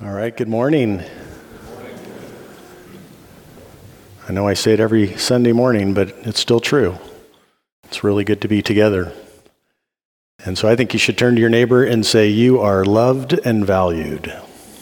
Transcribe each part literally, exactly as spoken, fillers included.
All right, good morning. I know I say it every Sunday morning, but it's still true. It's really good to be together. And so I think you should turn to your neighbor and say, "You are loved and valued."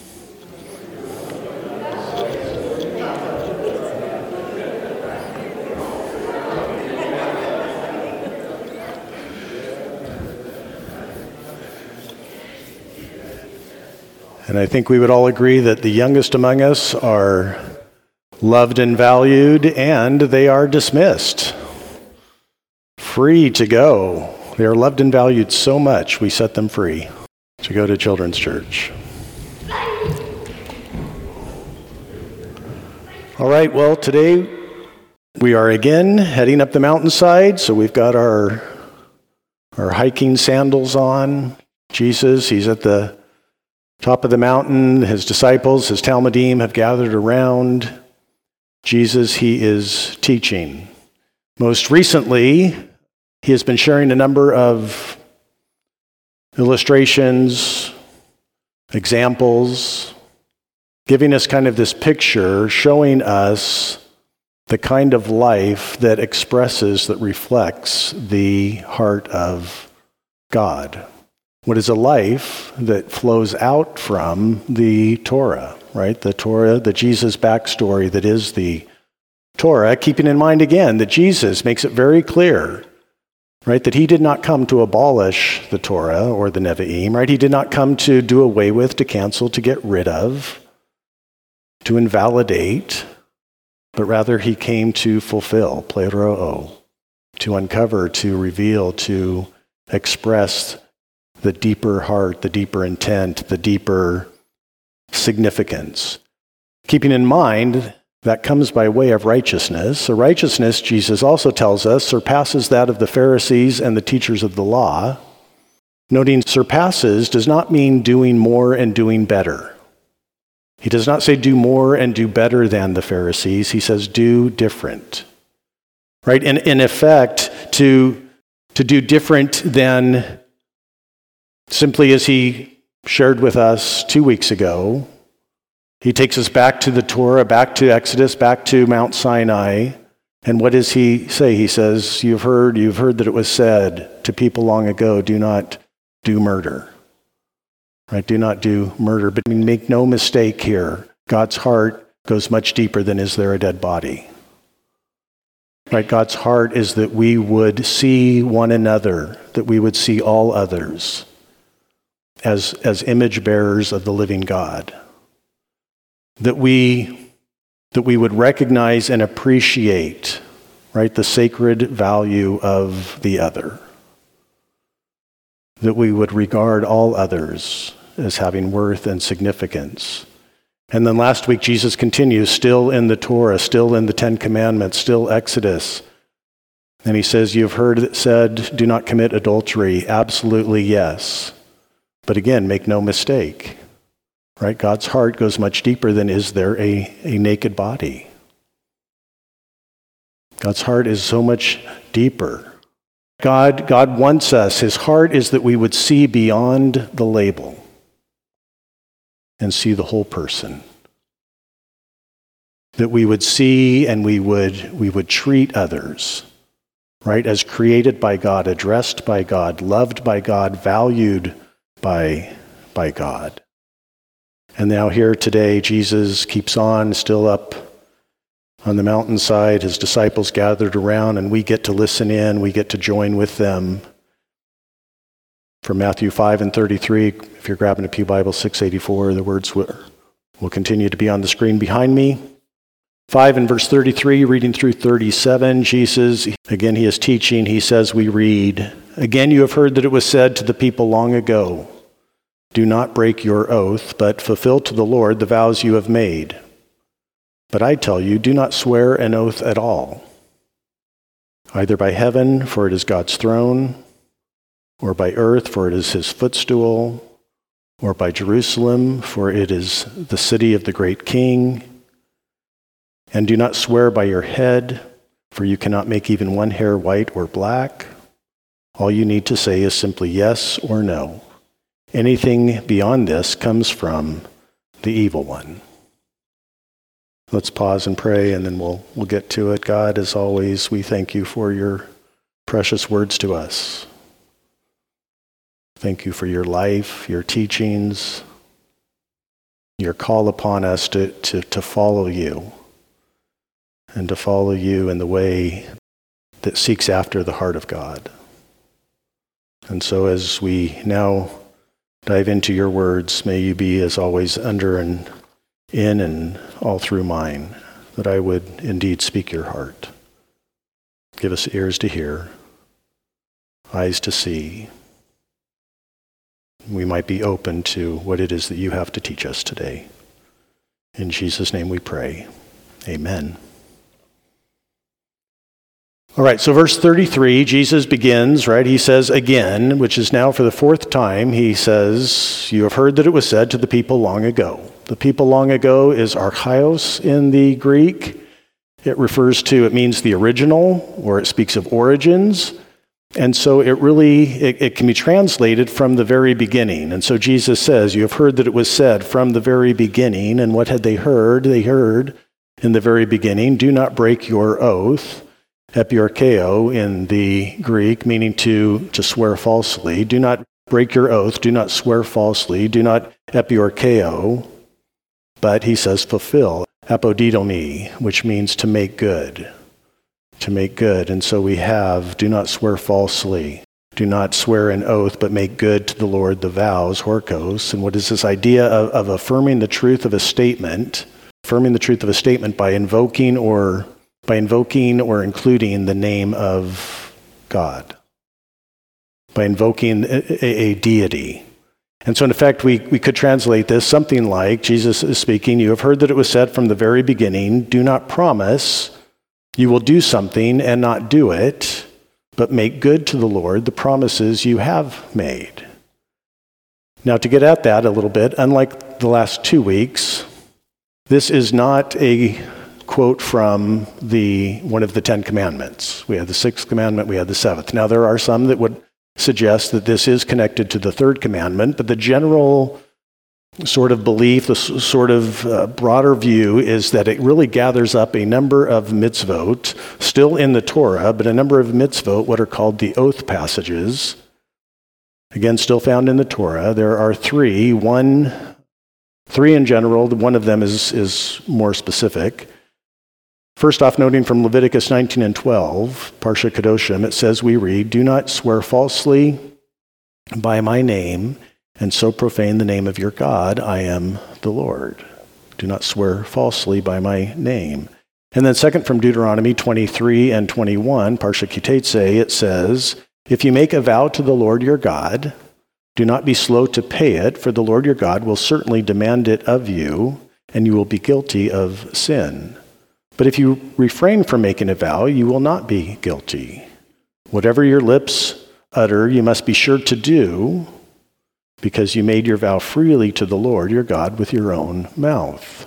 And I think we would all agree that the youngest among us are loved and valued, and they are dismissed, free to go. They are loved and valued so much, we set them free to go to Children's Church. All right, well, today we are again heading up the mountainside, so we've got our, our hiking sandals on. Jesus, he's at the top of the mountain. His disciples, his Talmudim, have gathered around. Jesus, he is teaching. Most recently, he has been sharing a number of illustrations, examples, giving us kind of this picture, showing us the kind of life that expresses, that reflects the heart of God. What is a life that flows out from the Torah, right? The Torah, the Jesus backstory that is the Torah, keeping in mind again that Jesus makes it very clear, right, that he did not come to abolish the Torah or the Nevi'im, right? He did not come to do away with, to cancel, to get rid of, to invalidate, but rather he came to fulfill, pleroo, to uncover, to reveal, to express the deeper heart, the deeper intent, the deeper significance. Keeping in mind that comes by way of righteousness. So righteousness, Jesus also tells us, surpasses that of the Pharisees and the teachers of the law. Noting surpasses does not mean doing more and doing better. He does not say do more and do better than the Pharisees. He says do different. Right? In, in effect, to, to do different than simply as he shared with us two weeks ago, he takes us back to the Torah, back to Exodus, back to Mount Sinai. And what does he say? He says, you've heard, you've heard that it was said to people long ago, do not do murder. Right? Do not do murder. But make no mistake here, God's heart goes much deeper than is there a dead body. Right? God's heart is that we would see one another, that we would see all others as, as image bearers of the living God. That we, that we would recognize and appreciate, right, the sacred value of the other. That we would regard all others as having worth and significance. And then last week, Jesus continues, still in the Torah, still in the Ten Commandments, still Exodus. And he says, you've heard it said, do not commit adultery. Absolutely yes. But again, make no mistake, right? God's heart goes much deeper than is there a, a naked body. God's heart is so much deeper. God, God wants us, his heart is that we would see beyond the label and see the whole person. That we would see and we would, we would treat others, right, as created by God, addressed by God, loved by God, valued by, by God. And now here today, Jesus keeps on, still up on the mountainside, his disciples gathered around, and we get to listen in, we get to join with them. From Matthew five and thirty-three, if you're grabbing a Pew Bible, six eighty-four, the words will, will continue to be on the screen behind me. five and verse thirty-three, reading through thirty-seven, Jesus, again, he is teaching, he says, we read, again, you have heard that it was said to the people long ago, do not break your oath, but fulfill to the Lord the vows you have made. But I tell you, do not swear an oath at all, either by heaven, for it is God's throne, or by earth, for it is his footstool, or by Jerusalem, for it is the city of the great king. And do not swear by your head, for you cannot make even one hair white or black. All you need to say is simply yes or no. Anything beyond this comes from the evil one. Let's pause and pray, and then we'll we'll get to it. God, as always, we thank you for your precious words to us. Thank you for your life, your teachings, your call upon us to, to, to follow you, and to follow you in the way that seeks after the heart of God. And so as we now dive into your words, may you be, as always, under and in and all through mine, that I would indeed speak your heart. Give us ears to hear, eyes to see. We might be open to what it is that you have to teach us today. In Jesus' name we pray. Amen. All right, so verse thirty-three, Jesus begins, right? He says again, which is now for the fourth time, he says, you have heard that it was said to the people long ago. The people long ago is archaios in the Greek. It refers to, it means the original, or it speaks of origins. And so it really, it, it can be translated from the very beginning. And so Jesus says, you have heard that it was said from the very beginning. And what had they heard? They heard in the very beginning, do not break your oath. Epiarcheo in the Greek, meaning to, to swear falsely. Do not break your oath. Do not swear falsely. Do not epiarcheo. But he says fulfill. Apodidomi, which means to make good. To make good. And so we have, do not swear falsely. Do not swear an oath, but make good to the Lord the vows, horkos. And what is this idea of, of affirming the truth of a statement, affirming the truth of a statement by invoking or by invoking or including the name of God, by invoking a, a deity. And so in effect, we, we could translate this something like, Jesus is speaking, you have heard that it was said from the very beginning, do not promise you will do something and not do it, but make good to the Lord the promises you have made. Now, to get at that a little bit, unlike the last two weeks, this is not a quote from the one of the Ten Commandments. We had the sixth commandment, we had the seventh. Now, there are some that would suggest that this is connected to the third commandment, but the general sort of belief, the s- sort of uh, broader view is that it really gathers up a number of mitzvot, still in the Torah, but a number of mitzvot, what are called the oath passages, again, still found in the Torah. There are three, one, three in general, one of them is, is more specific. First off, noting from Leviticus nineteen and twelve, Parsha Kedoshim, it says, we read, do not swear falsely by my name, and so profane the name of your God. I am the Lord. Do not swear falsely by my name. And then second from Deuteronomy twenty-three and twenty-one, Parsha Kitetse, it says, if you make a vow to the Lord your God, do not be slow to pay it, for the Lord your God will certainly demand it of you, and you will be guilty of sin. But if you refrain from making a vow, you will not be guilty. Whatever your lips utter, you must be sure to do, because you made your vow freely to the Lord your God with your own mouth.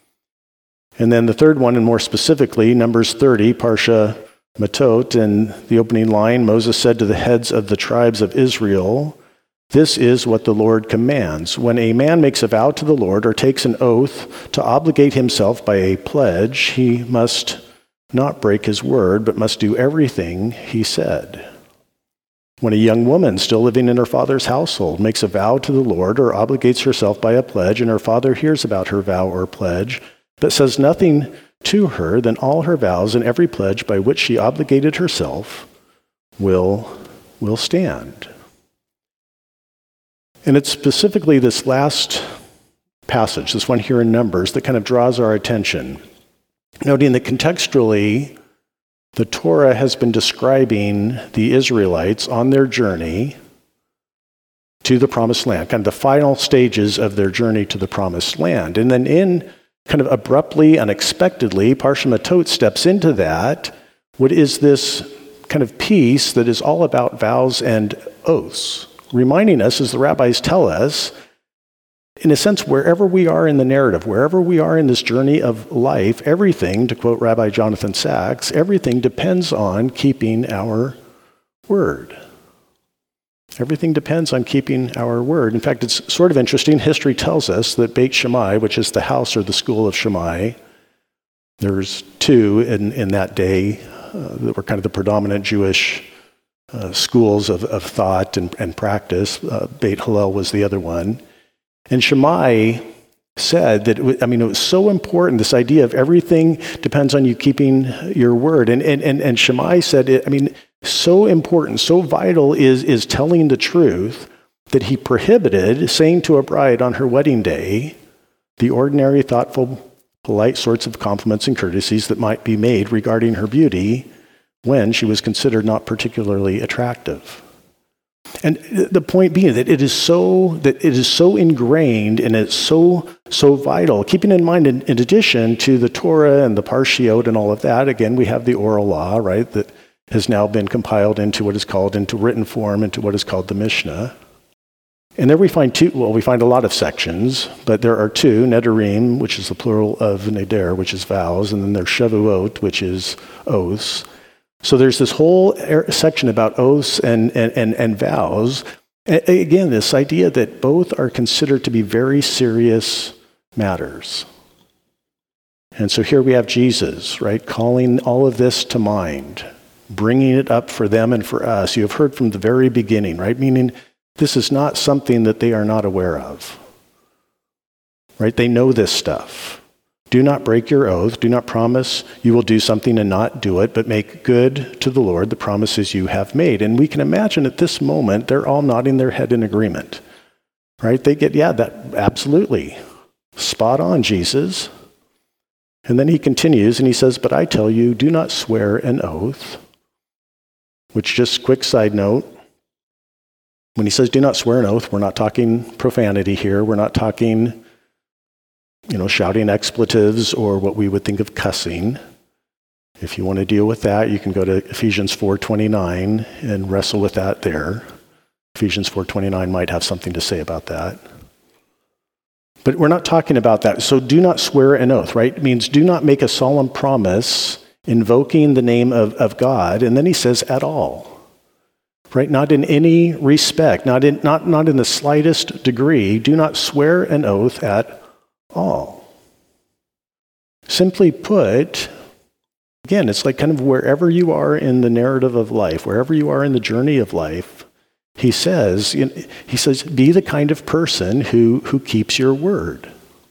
And then the third one, and more specifically, Numbers thirty, Parsha Matot, in the opening line, Moses said to the heads of the tribes of Israel, this is what the Lord commands. When a man makes a vow to the Lord or takes an oath to obligate himself by a pledge, he must not break his word, but must do everything he said. When a young woman still living in her father's household makes a vow to the Lord or obligates herself by a pledge, and her father hears about her vow or pledge, but says nothing to her, then all her vows and every pledge by which she obligated herself will, will stand. And it's specifically this last passage, this one here in Numbers, that kind of draws our attention, noting that contextually, the Torah has been describing the Israelites on their journey to the Promised Land, kind of the final stages of their journey to the Promised Land. And then in kind of abruptly, unexpectedly, Parsha Matot steps into that. What is this kind of piece that is all about vows and oaths, reminding us, as the rabbis tell us, in a sense, wherever we are in the narrative, wherever we are in this journey of life, everything, to quote Rabbi Jonathan Sacks, everything depends on keeping our word. Everything depends on keeping our word. In fact, it's sort of interesting. History tells us that Beit Shammai, which is the house or the school of Shammai, there's two in, in that day uh, that were kind of the predominant Jewish uh, schools of, of thought and, and practice. Uh, Beit Hillel was the other one. And Shammai said that, it was, I mean, it was so important, this idea of everything depends on you keeping your word. And and and, and Shammai said, it, I mean, so important, so vital is, is telling the truth that he prohibited saying to a bride on her wedding day the ordinary, thoughtful, polite sorts of compliments and courtesies that might be made regarding her beauty when she was considered not particularly attractive. And the point being that it is so that it is so ingrained and it's so so vital. Keeping in mind, in, in addition to the Torah and the Parshiot and all of that, again we have the oral law, right, that has now been compiled into what is called into written form into what is called the Mishnah. And there we find two. Well, we find a lot of sections, but there are two: Nedarim, which is the plural of neder, which is vows, and then there's Shavuot, which is oaths. So there's this whole section about oaths and, and, and, and vows. A- again, this idea that both are considered to be very serious matters. And so here we have Jesus, right, calling all of this to mind, bringing it up for them and for us. You have heard from the very beginning, right, meaning this is not something that they are not aware of, right? They know this stuff. Do not break your oath. Do not promise you will do something and not do it, but make good to the Lord the promises you have made. And we can imagine at this moment, they're all nodding their head in agreement, right? They get, yeah, that absolutely. Spot on, Jesus. And then he continues and he says, but I tell you, do not swear an oath, which, just quick side note, when he says do not swear an oath, we're not talking profanity here. We're not talking, you know, shouting expletives or what we would think of cussing. If you want to deal with that, you can go to Ephesians four twenty-nine and wrestle with that there. Ephesians four twenty-nine might have something to say about that. But we're not talking about that. So do not swear an oath, right? It means do not make a solemn promise invoking the name of, of God. And then he says at all. Right? Not in any respect, not in, not, not in the slightest degree. Do not swear an oath at all. Simply put, again, it's like kind of wherever you are in the narrative of life, wherever you are in the journey of life, he says, he says, be the kind of person who, who keeps your word.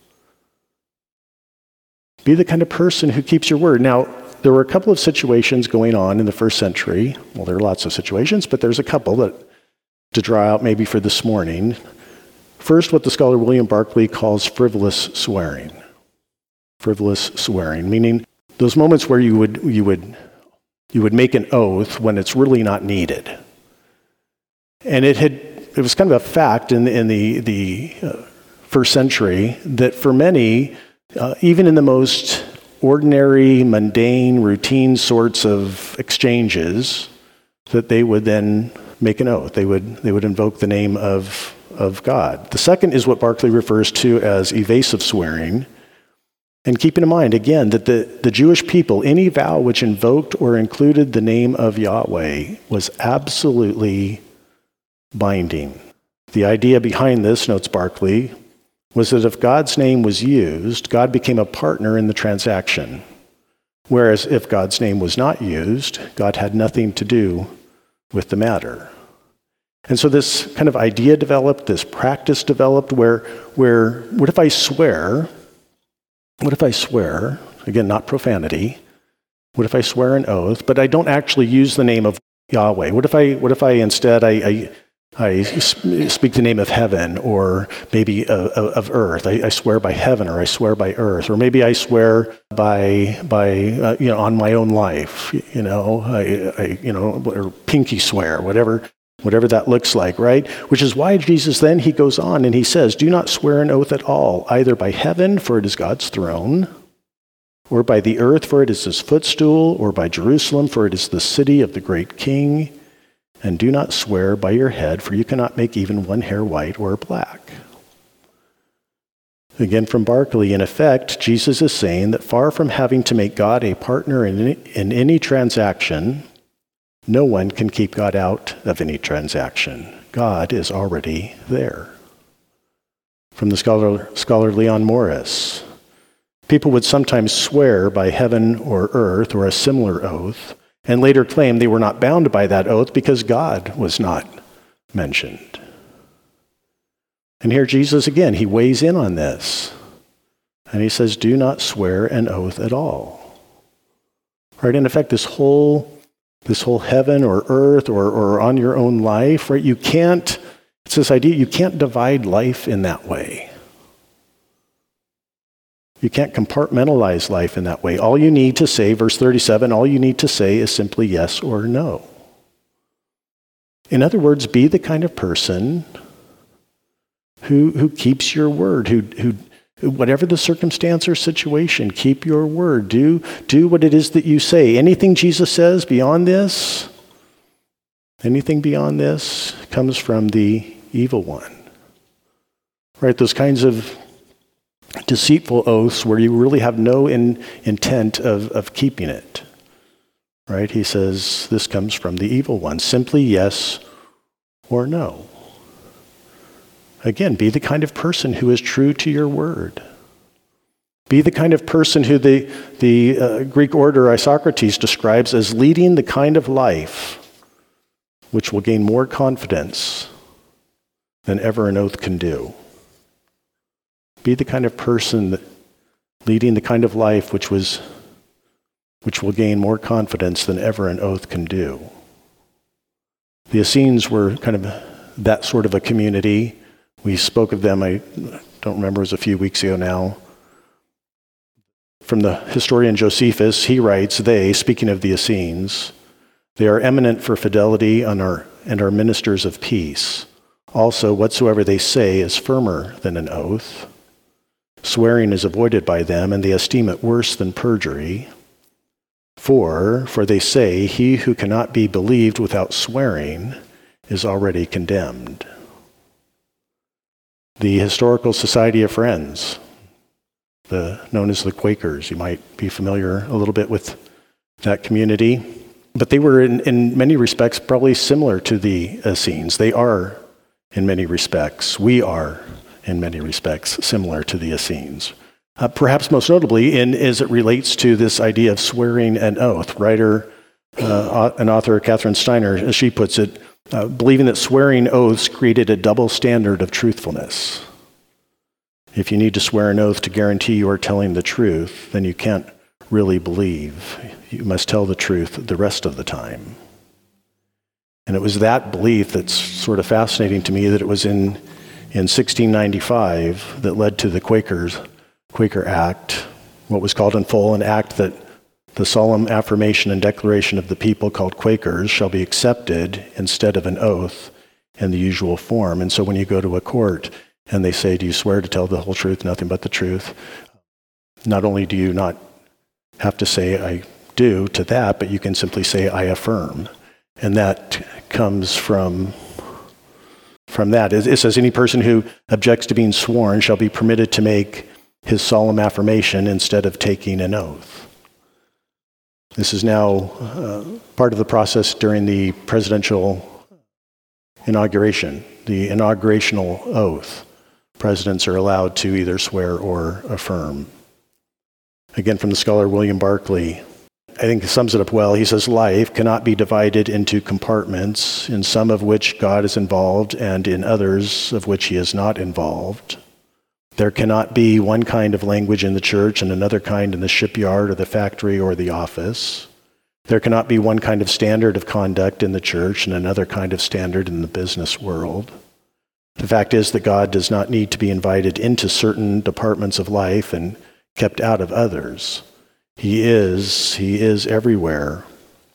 Be the kind of person who keeps your word. Now, there were a couple of situations going on in the first century. Well, there are lots of situations, but there's a couple that to draw out maybe for this morning. First, what the scholar William Barclay calls frivolous swearing. Frivolous swearing, meaning those moments where you would you would you would make an oath when it's really not needed. And it had it was kind of a fact in the, in the the uh, first century that for many, uh, even in the most ordinary, mundane, routine sorts of exchanges, that they would then make an oath. They would they would invoke the name of, of God. The second is what Barclay refers to as evasive swearing. And keeping in mind, again, that the, the Jewish people, any vow which invoked or included the name of Yahweh was absolutely binding. The idea behind this, notes Barclay, was that if God's name was used, God became a partner in the transaction. Whereas if God's name was not used, God had nothing to do with the matter. And so this kind of idea developed, this practice developed where, where what if I swear, what if I swear, again, not profanity, what if I swear an oath, but I don't actually use the name of Yahweh? What if I, what if I instead, I, I I speak the name of heaven, or maybe of, of earth. I, I swear by heaven, or I swear by earth, or maybe I swear by by uh, you know on my own life. You know, I, I you know or pinky swear, whatever whatever that looks like, right? Which is why Jesus then he goes on and he says, "Do not swear an oath at all, either by heaven, for it is God's throne, or by the earth, for it is His footstool, or by Jerusalem, for it is the city of the great King." And do not swear by your head, for you cannot make even one hair white or black. Again, from Barclay, in effect, Jesus is saying that far from having to make God a partner in any, in any transaction, no one can keep God out of any transaction. God is already there. From the scholar, scholar Leon Morris, people would sometimes swear by heaven or earth or a similar oath, and later claim they were not bound by that oath because God was not mentioned. And here Jesus again, he weighs in on this. And he says, do not swear an oath at all. Right? In effect, this whole this whole heaven or earth or, or on your own life, right? You can't, it's this idea, you can't divide life in that way. You can't compartmentalize life in that way. All you need to say, verse thirty-seven, all you need to say is simply yes or no. In other words, be the kind of person who who keeps your word, who who whatever the circumstance or situation, keep your word. Do, do what it is that you say. Anything Jesus says beyond this, anything beyond this comes from the evil one. Right? Those kinds of deceitful oaths where you really have no in, intent of, of keeping it. Right? He says this comes from the evil one. Simply yes or no. Again, be the kind of person who is true to your word. Be the kind of person who the, the uh, Greek orator Isocrates describes as leading the kind of life which will gain more confidence than ever an oath can do. Be the kind of person that, leading the kind of life which was which will gain more confidence than ever an oath can do. The Essenes were kind of that sort of a community. We spoke of them, I don't remember, it was a few weeks ago now. From the historian Josephus, he writes, they, speaking of the Essenes, they are eminent for fidelity and are, and are ministers of peace. Also, whatsoever they say is firmer than an oath. Swearing is avoided by them, and they esteem it worse than perjury. For, for they say, he who cannot be believed without swearing is already condemned. The Historical Society of Friends, the, known as the Quakers. You might be familiar a little bit with that community. But they were in, in many respects probably similar to the Essenes. They are in many respects. We are in many respects similar to the Essenes. Uh, perhaps most notably in as it relates to this idea of swearing an oath. Writer uh, and author Catherine Steiner, as she puts it, Uh, believing that swearing oaths created a double standard of truthfulness. If you need to swear an oath to guarantee you are telling the truth, then you can't really believe. You must tell the truth the rest of the time. And it was that belief that's sort of fascinating to me, that it was in, in sixteen ninety-five that led to the Quakers, Quaker Act, what was called in full an act that the solemn affirmation and declaration of the people called Quakers shall be accepted instead of an oath in the usual form. And so when you go to a court and they say, do you swear to tell the whole truth, nothing but the truth? Not only do you not have to say I do to that, but you can simply say I affirm. And that comes from, from that. It says any person who objects to being sworn shall be permitted to make his solemn affirmation instead of taking an oath. This is now uh, part of the process during the presidential inauguration, the inaugurational oath. Presidents are allowed to either swear or affirm. Again, from the scholar William Barclay, I think it sums it up well. He says, life cannot be divided into compartments, in some of which God is involved and in others of which he is not involved. There cannot be one kind of language in the church and another kind in the shipyard or the factory or the office. There cannot be one kind of standard of conduct in the church and another kind of standard in the business world. The fact is that God does not need to be invited into certain departments of life and kept out of others. He is, he is everywhere,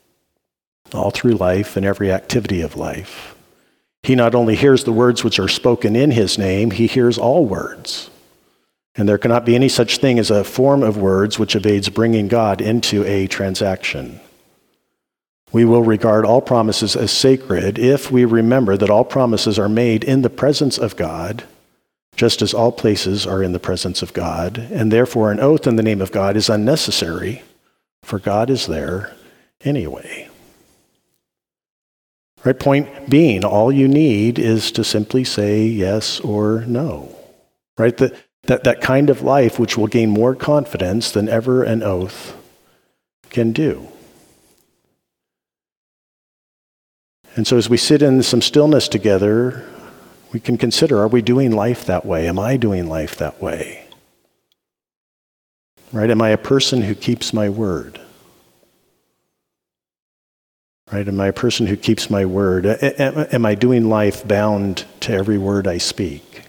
all through life and every activity of life. He not only hears the words which are spoken in his name, he hears all words. And there cannot be any such thing as a form of words which evades bringing God into a transaction. We will regard all promises as sacred if we remember that all promises are made in the presence of God, just as all places are in the presence of God, and therefore an oath in the name of God is unnecessary, for God is there anyway. Right? Point being, all you need is to simply say yes or no. Right? That, that, that kind of life which will gain more confidence than ever an oath can do. And so as we sit in some stillness together, we can consider, are we doing life that way? Am I doing life that way? Right? Am I a person who keeps my word? Right? Am I a person who keeps my word? Am I doing life bound to every word I speak?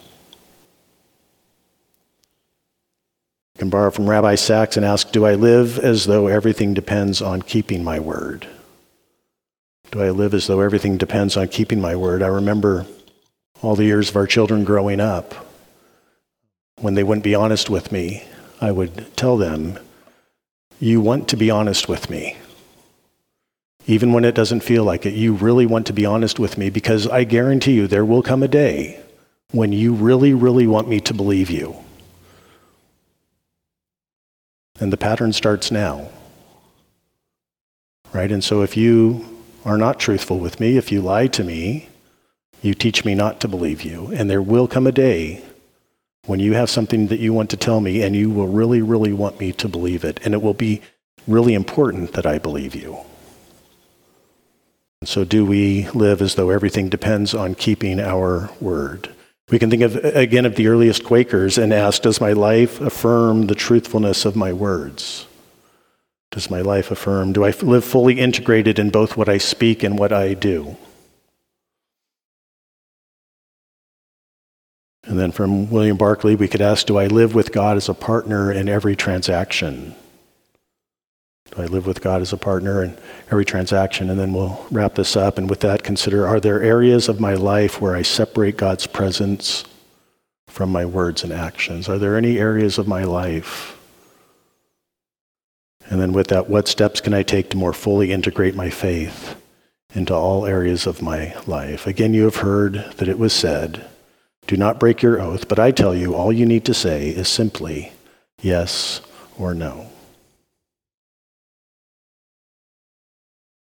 I can borrow from Rabbi Sacks and ask, do I live as though everything depends on keeping my word? Do I live as though everything depends on keeping my word? I remember all the years of our children growing up. When they wouldn't be honest with me, I would tell them, you want to be honest with me. Even when it doesn't feel like it, you really want to be honest with me, because I guarantee you there will come a day when you really, really want me to believe you. And the pattern starts now. Right? And so if you are not truthful with me, if you lie to me, you teach me not to believe you. And there will come a day when you have something that you want to tell me and you will really, really want me to believe it. And it will be really important that I believe you. So do we live as though everything depends on keeping our word? We can think of, again, of the earliest Quakers and ask, does my life affirm the truthfulness of my words? Does my life affirm? Do I live fully integrated in both what I speak and what I do? And then from William Barclay, we could ask, do I live with God as a partner in every transaction? Do I live with God as a partner in every transaction? And then we'll wrap this up. And with that, consider, are there areas of my life where I separate God's presence from my words and actions? Are there any areas of my life? And then with that, what steps can I take to more fully integrate my faith into all areas of my life? Again, you have heard that it was said, do not break your oath, but I tell you, all you need to say is simply yes or no.